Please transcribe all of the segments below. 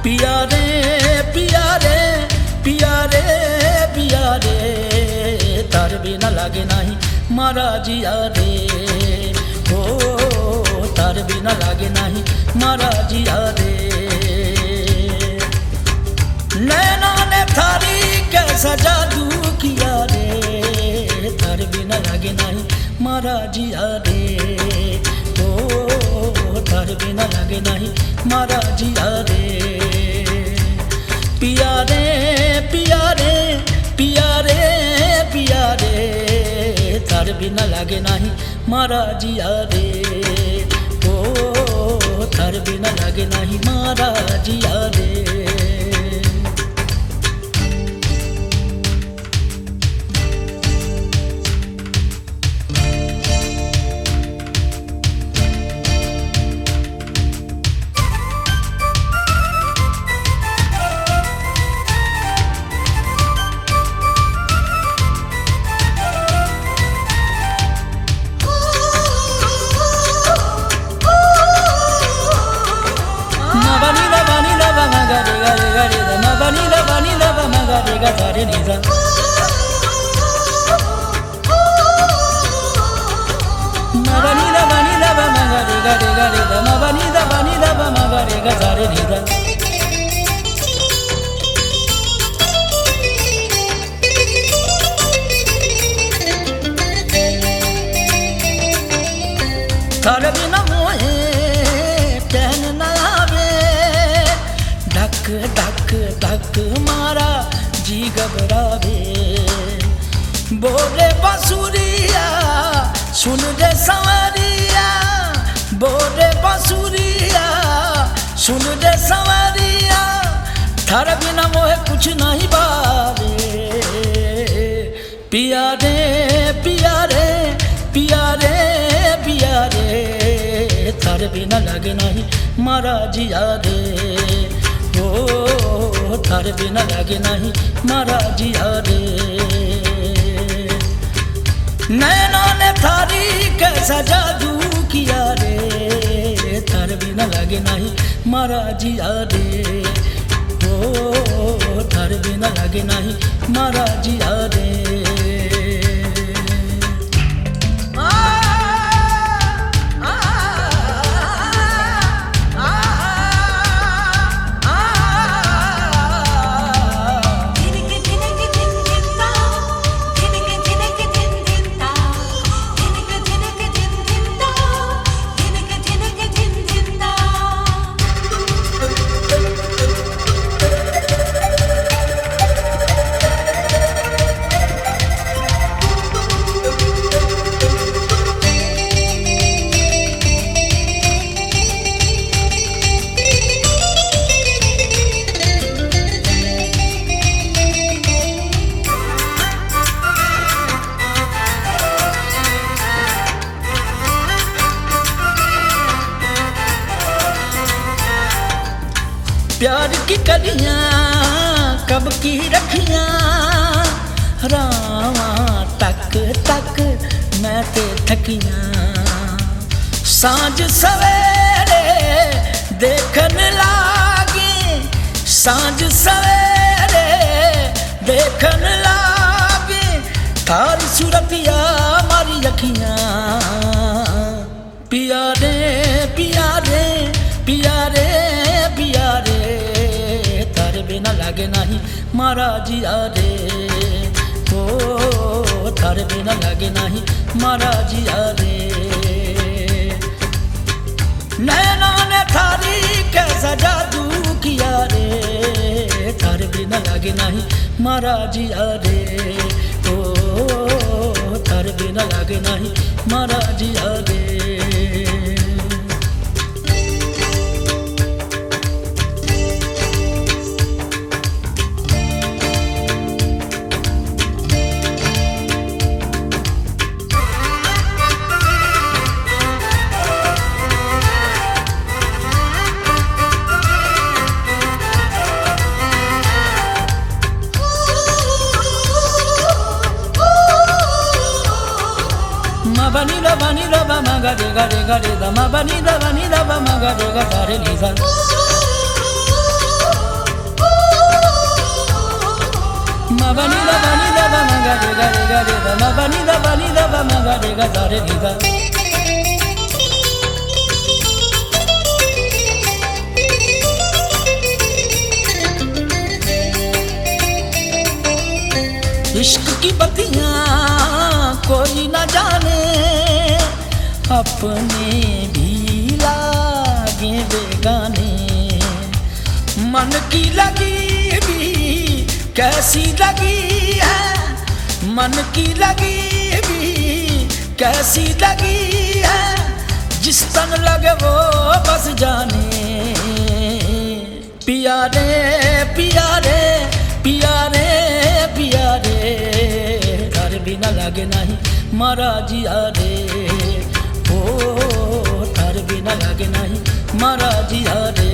पिया रे पिया रे पिया रे पिया रे तार बिना लागे नहीं मारा जिया रे हो तार बिना लागे नहीं मारा जिया रे नैना ने थारी कैसा जादू किया रे तार बिना लागे नहीं मारा जिया रे हो तार बिना लागे नहीं मारा जिया रे पिया रे पिया रे पिया रे पिया रे तार बिना लागे नहीं मारा जिया रे ओ तार बिना लागे नहीं मारा जिया रे थारे बिना मोहे चैन न आवे धक धक धक मारा जी घबरावे बोले बांसुरिया सुन दे संवरिया बोले बांसुरिया सुन दे संवरिया थारे बिना मोहे कुछ नहीं भावे पिया रे पिया रे पिया रे पिया रे थारे बिना लागे नहीं मारा जिया रे ओ थारे बिना लागे नहीं मारा जिया रे नैना ने थारी कैसा जादू किया रे थारे बिना लागे नहीं मारा जिया रे ओ थारे बिना लागे नहीं मारा जिया रे प्यार की कलियां कब की रखियां रावा तक तक मैं ते थकियां सांझ सवेरे देखन लागी सांझ सवेरे देखन लागी थारी सूरतिया मारी अखियां पिया रे पिया रे पिया रे पिया रे तारे बिना लागे नहीं मारा जिया रे ओ थारे बिना लागे नहीं मारा जिया रे नैना ने थारी कैसा जादू किया रे थारे बिना लागे नहीं मारा जिया रे ओ थारे बिना लागे नहीं मारा जिया रे vanila ba maga de ga de da ma vanila ba maga de ga sa re ni sa ma ba ni da ba ma ga re ga ma ba ni da ba ma ga re ga za re ni ga. इश्क की बत्तियां कोई ना जाने, अपने भी लागे बेगाने। मन की लगी भी कैसी लगी है, मन की लगी भी कैसी लगी है, जिस तन लगे वो बस जाने। पिया रे पिया रे पिया रे पिया रे, तारे बिना लागे नहीं मारा जिया रे। ओ तारे बिना लागे नहीं मारा जिया रे।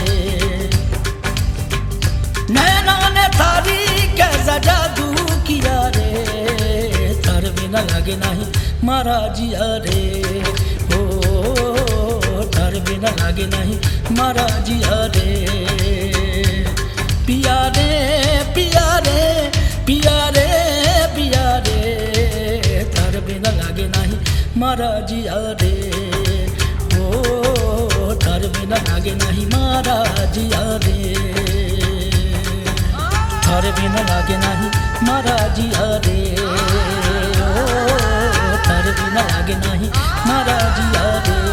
नैना ने थारी कैसा जादू किया रे, तारे बिना लागे नहीं मारा जिया रे। ओ तारे बिना लागे नहीं मारा जिया रे। पिया रे पिया रे पिया रे पिया रे, तारे बिना लागे नहीं मारा जिया रे। ओ तारे बिना लागे नहीं मारा जिया रे। तारे बिना लागे नहीं मारा जिया रे। ओ तारे बिना लागे नहीं मारा जिया रे।